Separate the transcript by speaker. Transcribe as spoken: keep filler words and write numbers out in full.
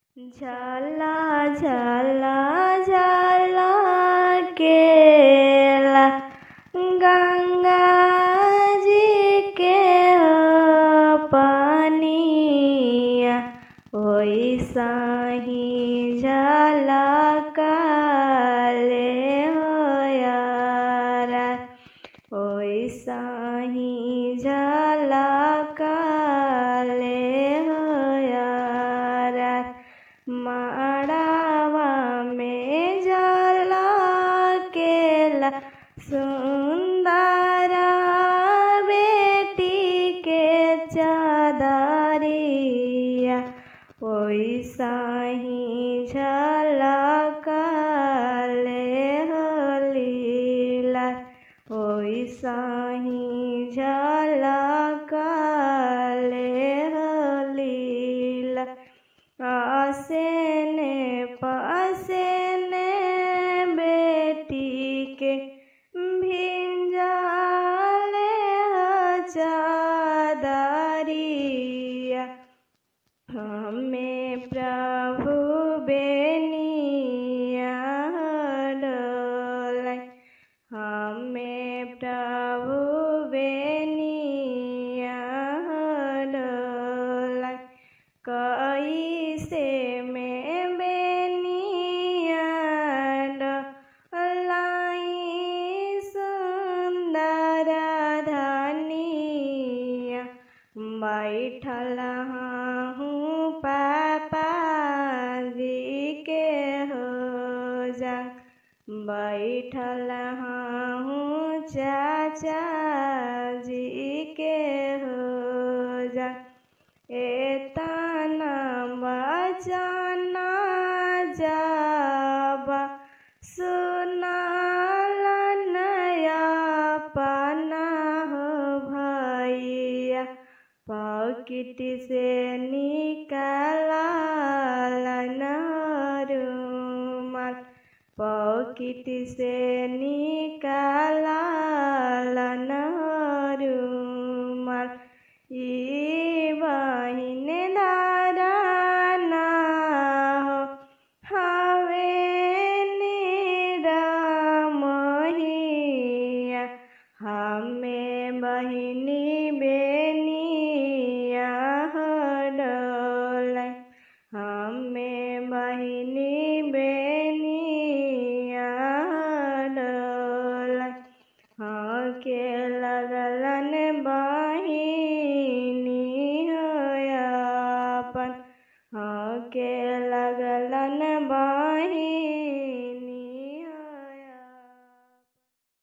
Speaker 1: झला झला झला केला गंगा जी के पानिया वैसा ही झला काले हो यारा वैसा ही झला काले हो यारा माड़ावा में झला केला सुंदरा बेटी के चादरिया वैसा ही झलकाले हो लीला वैसा ही झलकाले हो लीला आसेने पासेने बेटी के भिंजाले चादरिया हमें प्रभु बेनिया डोले हमें प्रभु बेनिया डोले कैसे में बेनिया डोलाई सुंदर धनिया बैठल हूँ पापा जी के हो जा बैठल हूँ चाचा जी के हो जा एतना बचना जाबा सुनाल नया पना हो भैया पॉकेट से निकाला रुमाल पॉकेट से निकाला रुमाल ई बहिन धारणा हो हवे निरमहिया हमें बहिनी बेनिया हो डोले हमें बहिनी बेनिया डोले हाँ के लगलन बहिनी हो अपन हाँ के लगलन